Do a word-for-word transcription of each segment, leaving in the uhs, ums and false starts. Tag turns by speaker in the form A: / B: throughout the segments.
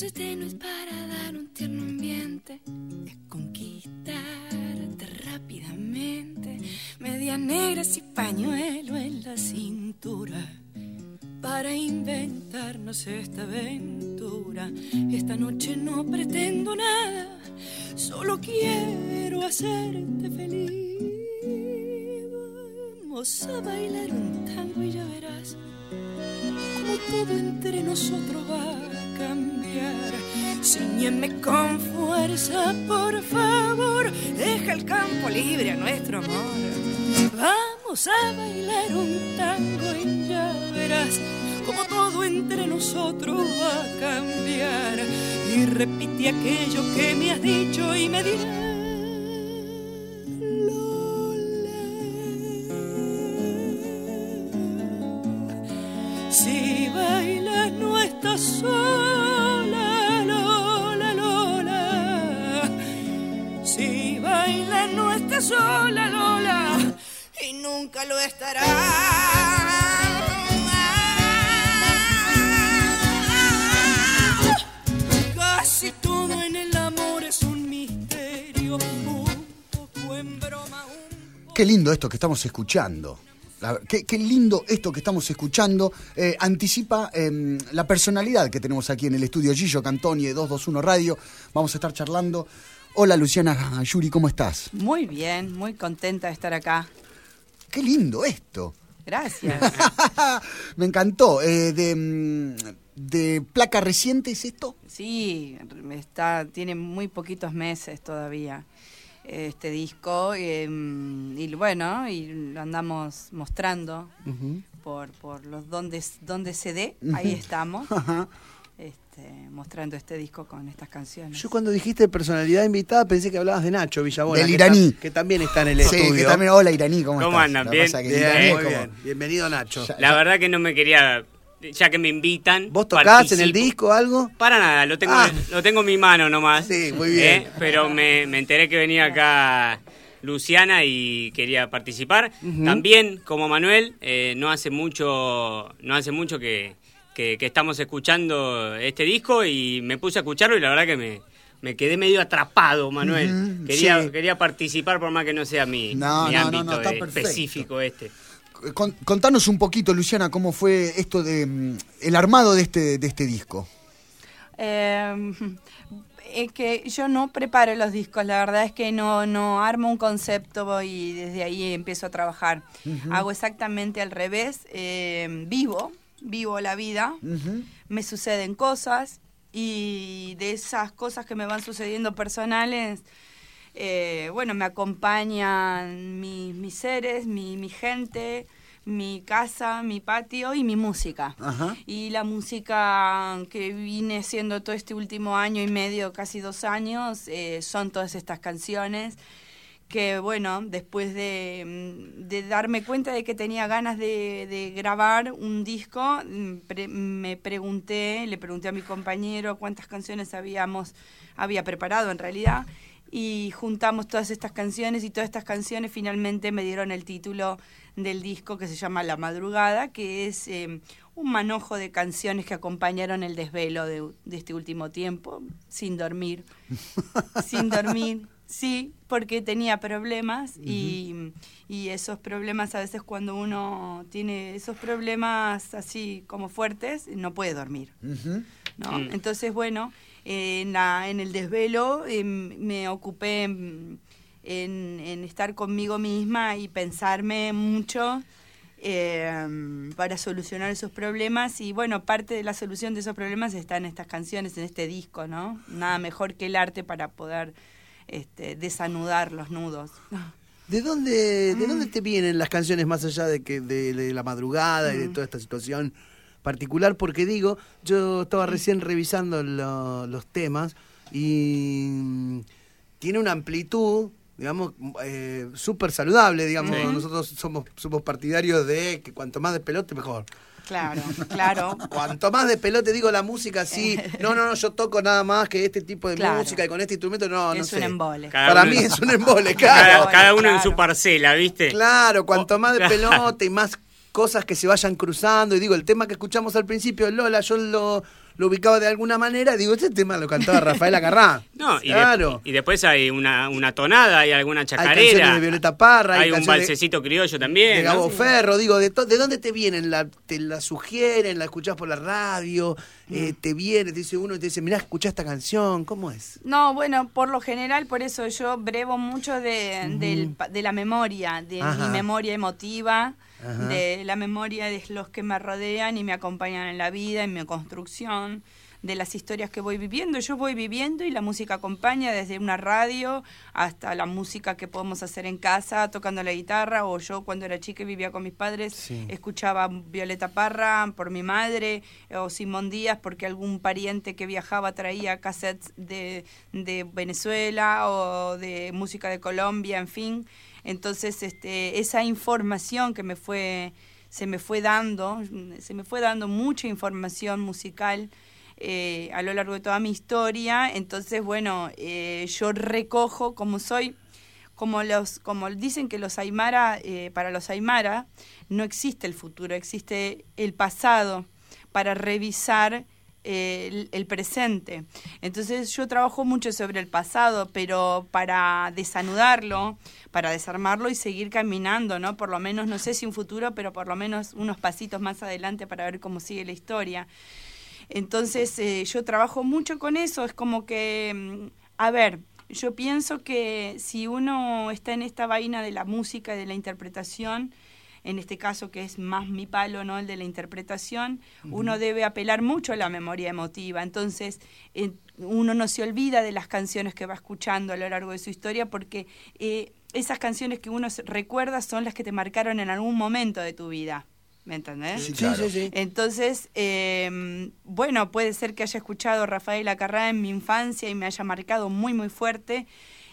A: Entonces tenue es para dar un tierno ambiente, es conquistarte rápidamente. Medias negras y pañuelo en la cintura, para inventarnos esta aventura. Esta noche no pretendo nada, solo quiero hacerte feliz. Vamos a bailar un tango y ya verás como todo entre nosotros va a cambiar. Ciñeme con fuerza, por favor, deja el campo libre a nuestro amor. Vamos a bailar un tango y ya verás como todo entre nosotros va a cambiar. Y repite aquello que me has dicho y me dirás: si bailas no estás sola, Lola, Lola. Si bailas no estás sola, Lola, y nunca lo estará. Casi todo en el amor es un misterio, un poco en broma, un poco...
B: Qué lindo esto que estamos escuchando. La, qué, qué lindo esto que estamos escuchando. Eh, anticipa eh, la personalidad que tenemos aquí en el estudio. Gillo Cantoni de doscientos veintiuno Radio. Vamos a estar charlando. Hola, Luciana Yuri, ¿cómo estás?
C: Muy bien, muy contenta de estar acá.
B: Qué lindo esto.
C: Gracias.
B: Me encantó. Eh, de, de placa reciente es esto?
C: Sí, está, tiene muy poquitos meses todavía este disco, eh, y bueno, y lo andamos mostrando uh-huh. por, por los donde, donde se dé, uh-huh. ahí estamos. Uh-huh. Este, mostrando este disco con estas canciones.
D: Yo cuando dijiste personalidad invitada pensé que hablabas de Nacho Villabona.
B: Del iraní.
D: Que, ta- que también está en el sí, estudio.
B: Que también, hola iraní, ¿cómo,
E: ¿Cómo
B: estás?
E: andan? Bien,
B: bien,
D: bien, muy bien. Bienvenido Nacho.
E: Ya, ya. La verdad que no me quería, ya que me invitan.
D: ¿Vos tocás participo. En el disco algo?
E: Para nada, lo tengo, ah. lo tengo en mi mano nomás.
D: Sí, muy bien.
E: ¿eh? Pero me, me enteré que venía acá Luciana y quería participar. Uh-huh. También, como Manuel, eh, no hace mucho, no hace mucho que... Que, que estamos escuchando este disco y me puse a escucharlo y la verdad que me, me quedé medio atrapado, Manuel. Uh-huh, quería, sí. quería participar por más que no sea mi,
B: no,
E: mi
B: no,
E: ámbito
B: no, no,
E: de, específico este.
B: Con, contanos un poquito, Luciana, cómo fue esto de el armado de este, de este disco.
C: Eh, es que yo no preparo los discos, la verdad es que no, no armo un concepto y desde ahí empiezo a trabajar. Uh-huh. Hago exactamente al revés, eh, vivo. Vivo la vida, uh-huh. me suceden cosas y de esas cosas que me van sucediendo personales, eh, bueno, me acompañan mi, mis seres, mi, mi gente, mi casa, mi patio y mi música. Uh-huh. Y la música que vine haciendo todo este último año y medio, casi dos años, eh, son todas estas canciones que bueno, después de, de darme cuenta de que tenía ganas de, de grabar un disco, pre, me pregunté, le pregunté a mi compañero cuántas canciones habíamos había preparado en realidad, y juntamos todas estas canciones, y todas estas canciones finalmente me dieron el título del disco, que se llama La Madrugada, que es eh, un manojo de canciones que acompañaron el desvelo de, de este último tiempo, sin dormir, sin dormir. Sí, porque tenía problemas uh-huh. y, y esos problemas a veces cuando uno tiene esos problemas así como fuertes, no puede dormir. Uh-huh. ¿no? Uh-huh. Entonces, bueno, eh, en, la, en el desvelo eh, me ocupé en, en, en estar conmigo misma y pensarme mucho eh, para solucionar esos problemas. Y bueno, parte de la solución de esos problemas está en estas canciones, en este disco, ¿no? Nada mejor que el arte para poder... Este, desanudar los nudos.
D: ¿De dónde, de dónde te vienen las canciones más allá de que de, de la madrugada mm. y de toda esta situación particular? Porque digo, yo estaba recién revisando lo, los temas y tiene una amplitud, digamos, eh, súper saludable, digamos. Sí. Nosotros somos, somos partidarios de que cuanto más de pelote mejor.
C: Claro, claro.
D: Cuanto más de pelote, digo, la música sí. No, no, no, yo toco nada más que este tipo de claro. música y con este instrumento no,
C: es
D: no sé.
C: Es un embole.
D: Cada Para uno, mí es un embole, claro.
E: Cada, cada uno
C: claro.
E: en su parcela, ¿viste?
D: Claro, cuanto más de pelote y más cosas que se vayan cruzando. Y digo, el tema que escuchamos al principio, Lola, yo lo, lo ubicaba de alguna manera, digo, este tema lo cantaba Rafael Acarrá.
E: No, y,
D: claro.
E: de, y después hay una, una tonada, hay alguna
D: Hay
E: chacarera.
D: canciones de Violeta Parra.
E: Hay,
D: Hay
E: un
D: canciones
E: balsecito criollo también.
D: de Gabo
E: ¿no?
D: Ferro, digo, ¿de, to- ¿de dónde te vienen? La, ¿Te la sugieren? ¿La escuchás por la radio? Eh, ¿Te viene? Te dice uno y te dice, mirá, escuchá esta canción. ¿Cómo es?
C: No, bueno, por lo general, por eso yo brevo mucho de, uh-huh. del, de la memoria, de Ajá. mi memoria emotiva, Ajá. de la memoria de los que me rodean y me acompañan en la vida, en mi construcción, de las historias que voy viviendo. Yo voy viviendo y la música acompaña desde una radio hasta la música que podemos hacer en casa, tocando la guitarra, o yo cuando era chica y vivía con mis padres, sí. escuchaba Violeta Parra por mi madre, o Simón Díaz porque algún pariente que viajaba traía cassettes de, de Venezuela o de música de Colombia, en fin. Entonces, este, esa información que me fue, se me fue dando, se me fue dando mucha información musical Eh, a lo largo de toda mi historia. Entonces, bueno, eh, yo recojo como soy, como los, como dicen que los Aymara, eh, para los Aymara no existe el futuro, existe el pasado para revisar eh, el, el presente. Entonces yo trabajo mucho sobre el pasado, pero para desanudarlo, para desarmarlo y seguir caminando, ¿no? Por lo menos, no sé si un futuro, pero por lo menos unos pasitos más adelante para ver cómo sigue la historia. Entonces, eh, yo trabajo mucho con eso, es como que, a ver, yo pienso que si uno está en esta vaina de la música y de la interpretación, en este caso que es más mi palo, ¿no?, el de la interpretación, uh-huh. uno debe apelar mucho a la memoria emotiva. Entonces, eh, uno no se olvida de las canciones que va escuchando a lo largo de su historia, porque eh, esas canciones que uno recuerda son las que te marcaron en algún momento de tu vida. ¿Me entendés?
D: Sí, claro. sí, sí, sí.
C: Entonces, eh, bueno, puede ser que haya escuchado a Rafael Acarrá en mi infancia y me haya marcado muy, muy fuerte.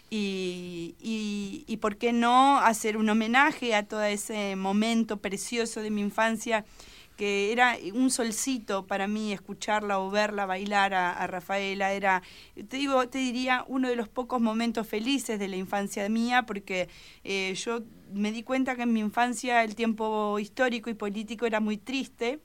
C: Y, y, y por qué no hacer un homenaje a todo ese momento precioso de mi infancia, que era un solcito para mí escucharla o verla bailar a, a Rafaela. Era, te digo, te diría, uno de los pocos momentos felices de la infancia mía, porque eh, yo me di cuenta que en mi infancia el tiempo histórico y político era muy triste,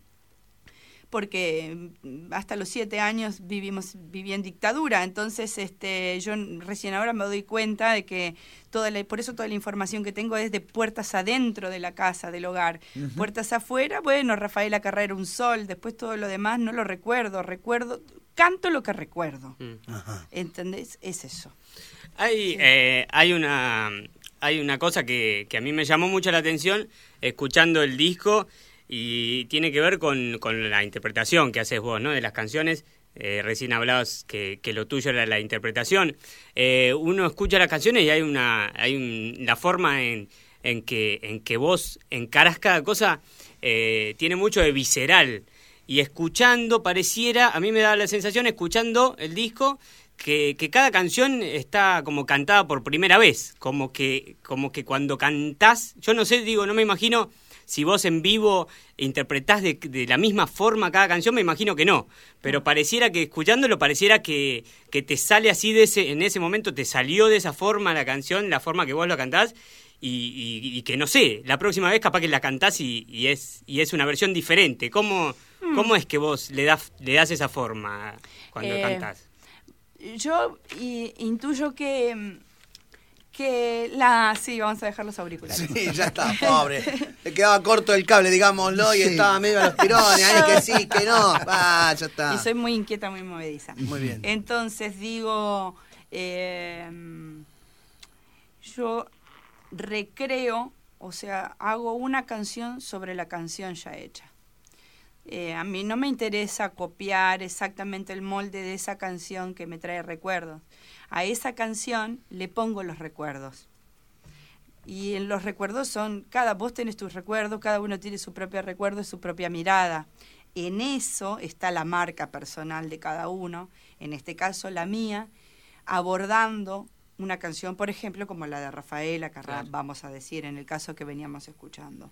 C: porque hasta los siete años vivimos viví en dictadura. Entonces, este, yo recién ahora me doy cuenta de que toda la, por eso toda la información que tengo es de puertas adentro de la casa, del hogar. Uh-huh. Puertas afuera, bueno, Rafael Acarrá era un sol, después todo lo demás no lo recuerdo, recuerdo, canto lo que recuerdo. Uh-huh. ¿Entendés? Es eso.
E: Hay, sí. eh, hay una hay una cosa que, que a mí me llamó mucho la atención escuchando el disco, y tiene que ver con, con la interpretación que haces vos, ¿no?, de las canciones. Eh, recién hablabas que, que lo tuyo era la interpretación. Eh, uno escucha las canciones y hay una hay un, la forma en, en, que, en que vos encarás cada cosa, eh, tiene mucho de visceral. Y escuchando, pareciera, a mí me da la sensación, escuchando el disco, que, que cada canción está como cantada por primera vez. Como que, como que cuando cantás, yo no sé, digo, no me imagino si vos en vivo interpretás de, de la misma forma cada canción, me imagino que no. Pero pareciera que, escuchándolo, pareciera que, que te sale así, de ese en ese momento te salió de esa forma la canción, la forma que vos lo cantás, y, y, y que, no sé, la próxima vez capaz que la cantás y, y, es, y es una versión diferente. ¿Cómo, hmm. ¿cómo es que vos le das, le das esa forma cuando eh, cantás?
C: Yo y, intuyo que... que la... Sí, vamos a dejar los auriculares.
D: Sí, ya está, pobre. Le quedaba corto el cable, digámoslo, sí. Y estaba medio a los tirones, ahí que sí, que no. Ah, ya está.
C: Y soy muy inquieta, muy movediza.
D: Muy bien.
C: Entonces, digo, eh, yo recreo, o sea, hago una canción sobre la canción ya hecha. Eh, a mí no me interesa copiar exactamente el molde de esa canción que me trae recuerdos. A esa canción le pongo los recuerdos. Y en los recuerdos son, cada vos tenés tus recuerdos, cada uno tiene su propio recuerdo y su propia mirada. En eso está la marca personal de cada uno, en este caso la mía, abordando una canción, por ejemplo, como la de Rafael Acarrá, claro. Vamos a decir, en el caso que veníamos escuchando.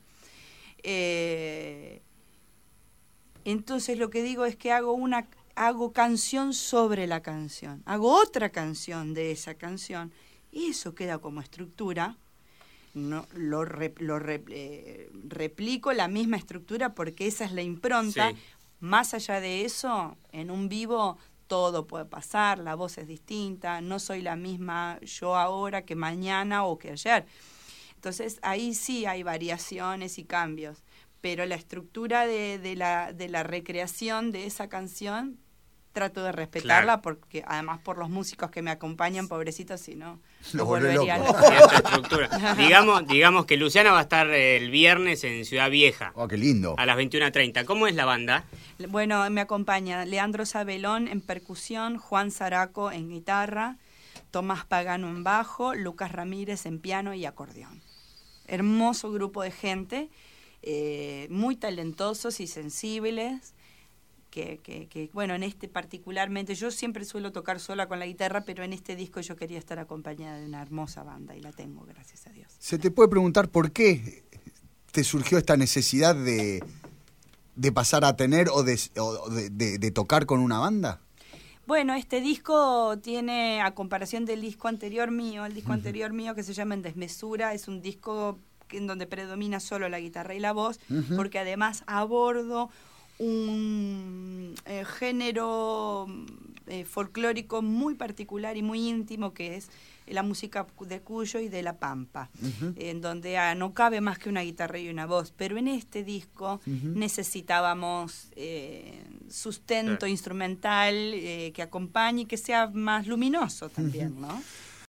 C: Eh, entonces lo que digo es que hago una... hago canción sobre la canción, hago otra canción de esa canción, y eso queda como estructura. No, lo re, lo re, eh, replico la misma estructura porque esa es la impronta, sí. Más allá de eso, en un vivo todo puede pasar, la voz es distinta, no soy la misma yo ahora que mañana o que ayer. Entonces ahí sí hay variaciones y cambios, pero la estructura de, de, la, de la recreación de esa canción trato de respetarla, claro, porque además por los músicos que me acompañan, pobrecitos, si no,
B: lo
C: volvería
B: loco.
C: a
E: Cierta estructura. digamos, digamos que Luciana va a estar el viernes en Ciudad Vieja.
B: Oh, qué lindo.
E: A las veintiuna treinta. ¿Cómo es la banda?
C: Bueno, me acompaña Leandro Sabelón en percusión, Juan Zaraco en guitarra, Tomás Pagano en bajo, Lucas Ramírez en piano y acordeón. Hermoso grupo de gente, eh, muy talentosos y sensibles. Que, que, que, bueno, en este particularmente, yo siempre suelo tocar sola con la guitarra, pero en este disco yo quería estar acompañada de una hermosa banda y la tengo, gracias a Dios.
B: ¿Se te puede preguntar por qué te surgió esta necesidad de, de pasar a tener o, de, o de, de, de tocar con una banda?
C: Bueno, este disco tiene, a comparación del disco anterior mío, el disco uh-huh. anterior mío que se llama En Desmesura, es un disco en donde predomina solo la guitarra y la voz, uh-huh. porque además abordo un eh, género eh, folclórico muy particular y muy íntimo, que es la música de Cuyo y de La Pampa, uh-huh. en donde ah, no cabe más que una guitarra y una voz, pero en este disco uh-huh. necesitábamos eh, sustento uh-huh. instrumental eh, que acompañe y que sea más luminoso también, uh-huh. ¿no?